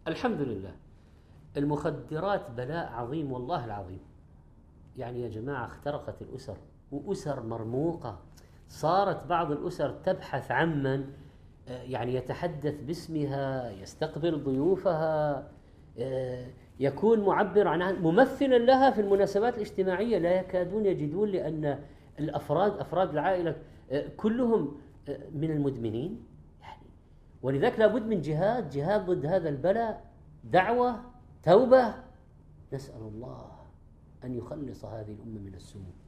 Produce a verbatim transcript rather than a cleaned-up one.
الحمد لله. المخدرات بلاء عظيم والله العظيم. يعني يا جماعة اخترقت الأسر، وأسر مرموقة، صارت بعض الأسر تبحث عمن آه، يعني يتحدث باسمها، يستقبل ضيوفها، آه، يكون معبر عن ممثلا لها في المناسبات الاجتماعية. لا يكادون يجدون، لأن الأفراد أفراد العائلة آه، كلهم آه، من المدمنين يعني. ولذلك لابد من جهاد جهاد ضد هذا البلاء، دعوة، توبة. نسأل الله أن يخلص هذه الأمة من السموم.